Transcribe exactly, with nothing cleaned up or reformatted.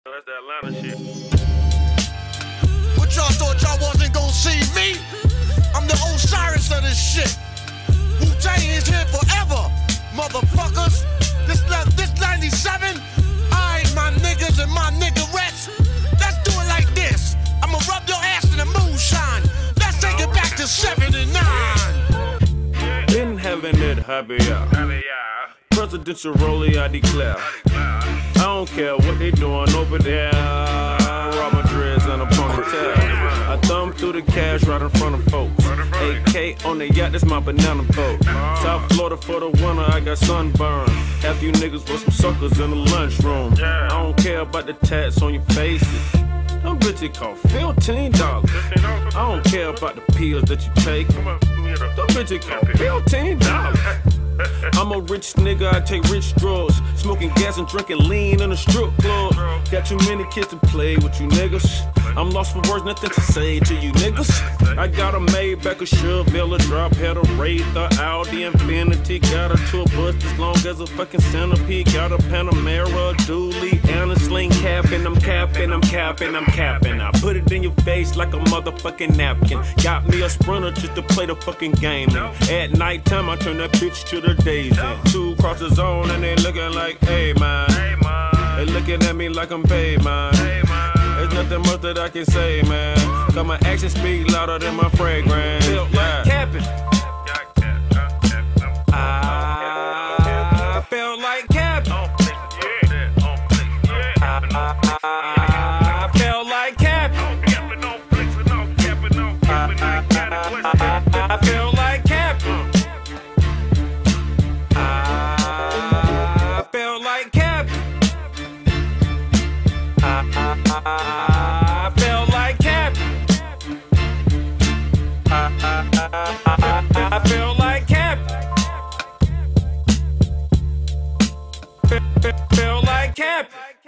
That's that Atlanta shit. What y'all thought y'all wasn't gonna see me? I'm the Osiris of this shit. Wu-Tang is here forever, motherfuckers. This this ninety-seven, I ain't my niggas and my niggerettes. Let's do it like this. I'ma rub your ass in the moonshine. Let's take it back to seventy-nine. In heaven it happy hour. Presidential rollie, I declare. I don't care what they doing over there. Robin dreads and a ponytail. I thumb through the cash right in front of folks. A K on the yacht, that's my banana boat. South Florida for the winter, I got sunburn. Half you niggas with some suckers in the lunchroom. I don't care about the tats on your faces. Them bitches cost fifteen dollars. I don't care about the pills that you take. Them bitches cost fifteen dollars. I'm a rich nigga, I take rich drugs. Smoking gas and drinking lean in a strip club. Got too many kids to play with you niggas. I'm lost for words, nothing to say to you niggas. I got a Maybach, a Chevelle, a drop head, a Wraith, a Audi Infinity. Got a tour bus as long as a fucking centipede. Got a Panamera, a dually, and a sling capping. I'm capping, I'm capping, I'm capping. I put it in your face like a motherfucking napkin. Got me a sprinter just to play the fucking game. At nighttime, I turn that bitch to the days in. Two cross the zone and they looking like, hey man. They looking at me like I'm paid, man. There's nothing much that I can say, man. Cause my actions speak louder than my fragrance. Yeah. Capping. I felt like capping. I felt like capping. I felt like capping. I felt like capping. I felt like capping. I felt like capping. Felt like capping.